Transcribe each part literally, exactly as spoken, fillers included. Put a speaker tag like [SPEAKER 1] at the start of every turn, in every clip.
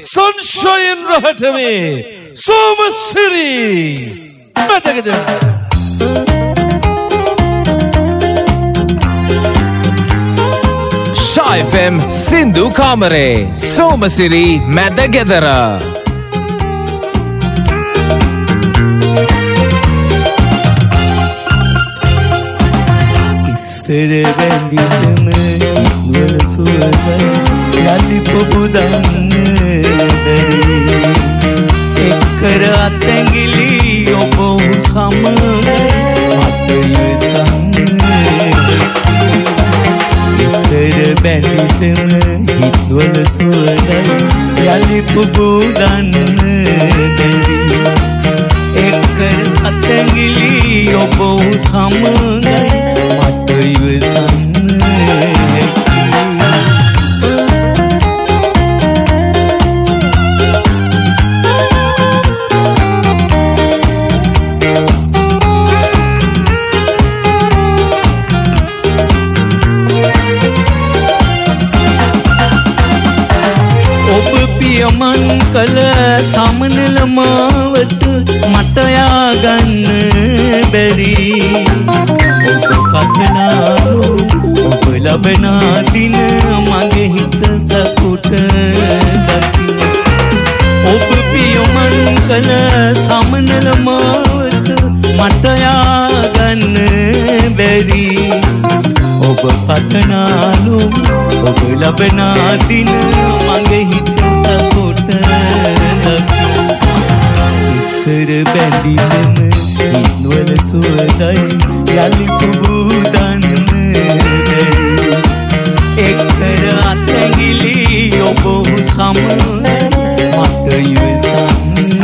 [SPEAKER 1] Sunshine Rahatame Somasiri Madagada
[SPEAKER 2] Shah F M Sindhu Kamare Somasiri Madagada
[SPEAKER 3] Isere benditme Wal suwai Yali pobudanne dari Ekkar atengili obo samane Matayu sanne Isere benditme Wal suwai Yali pobudanne dari Ekkar atengili obo samane Matayu sanne යමන් කල සමනල මාවත මට යාගන්න බැරි ඔබ කතනාලු ඔබ ලබනා දින මගේ හිත සතුට දකි ඔබ පියමන් කල සමනල මාවත මට යාගන්න බැරි ඔබ කතනාලු ඔබ ලබනා දින මගේ හිත Isser benditme Inwal suwadai Yali kubudanne Ekkar atengili obo samane Matayu sanne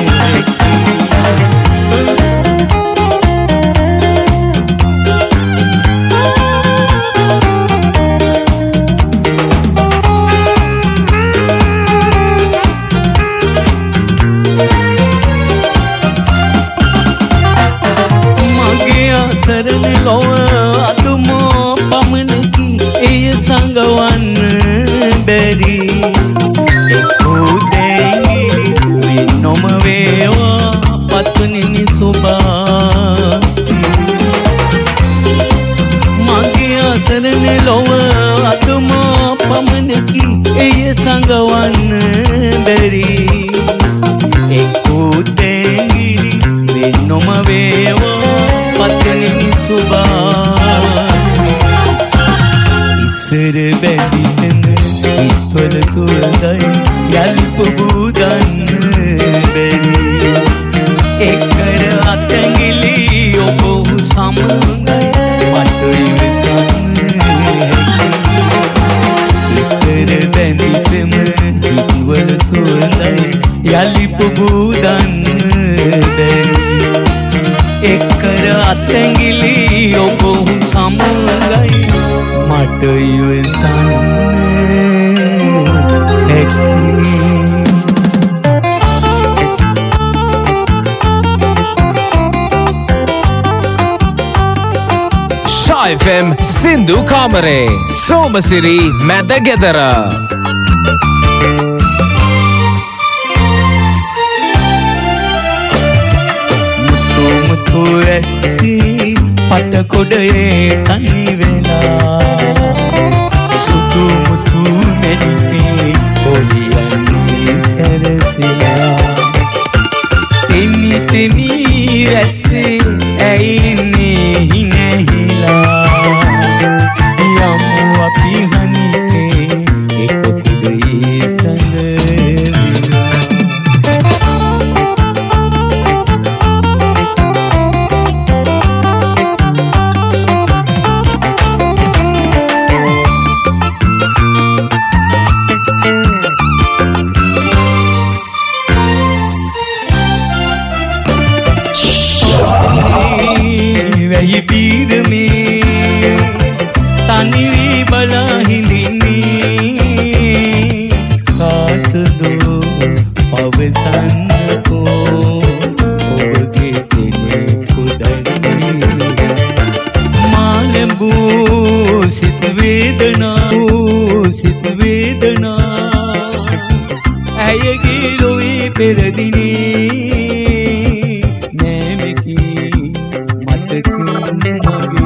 [SPEAKER 3] සරණ ලොව අදුමෝ පමණකි එය සංගවන්න බැරි එක්කෝ දැඟිලි විනොම වේවා පත්තුනිනි සුභා මගේ අසරණ ලොව අදුමෝ පමණකි එය සංගවන්න බැරි එක්කෝ දැඟිලි විනොම වේවා Patni subha Isser benditme Itwal suwadai Yali pobudanne beri Ekkar atengili obo samanai Matayu sanne Isser benditme Itwal suwadai Yali pobudanne beri Ekkar atengili obo samangai Matayu sanne
[SPEAKER 2] Shah F M Sindhu Kamare Somasiri Madagada
[SPEAKER 3] ඇස්සි පට කොඩයේ තනි වෙලා සුදු මුතු මෙලිපි පොලියන්නේ සැරසිලා තෙමි තෙමි ඇස්සේ ඇයින්නේ හිනැහිලා යමු අපි හනිනේ එක කුඩේ සඳවිලා ඇයගේ ලොවේ පෙරදිනේ නෑමකි මතකින් මගේ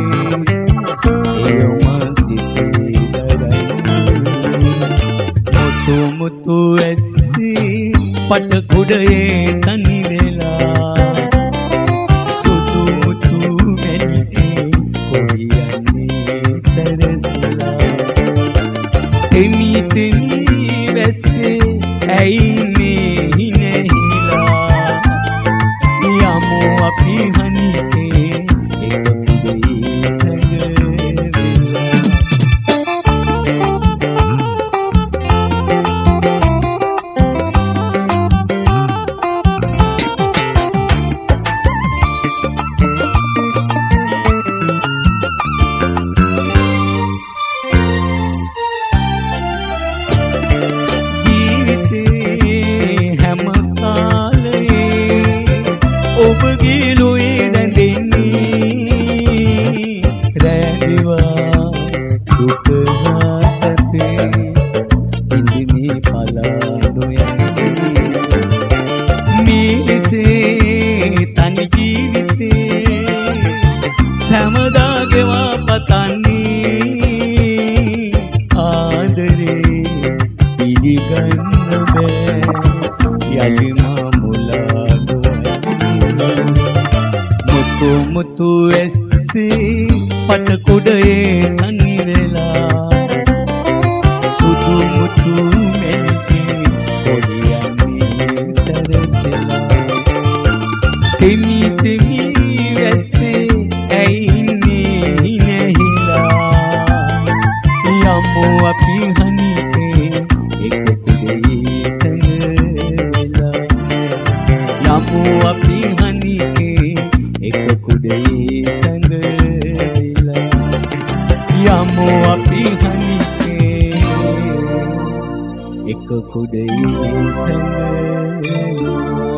[SPEAKER 3] එයොම සිතේ දරයි මුතු මුතු ඇස්සේ පටකුඩයේ තනි වෙලා සුදු මුතු මැණිකේ කොරියන්නේ සරසලා තෙමි තෙමි වැස්සේ ඇයිනේ නැහිලා යමු අපි හනිකේ එක කුඩේ ඔබගේ ලොවේ රැඳෙන්නේ රැඳිවා දුක හා සැපේ ඉඳිනේ පලා නොයන්නේ මේසේ තනි ජීවිතේ සමදා ගෙවා පතන්නේ ආදරේ පිළිගන්න බෑ යලිම මුලා මුතු මුතු ඇස්සේ පටකුඩයේ තනි වෙලා සුදු මුතු මැණිකේ කොරියන්නේ සරසලා තෙමි තෙමි වැස්සේ ඇයින්නේ නැහිලා යමු අපි හනිකේ එක කුඩේ සැඟවෙලා යමු අපි හනිකේ එක කුඩේ සැඟවිලා යමු අපි හනිකේ එක කුඩේ සැඟවිලා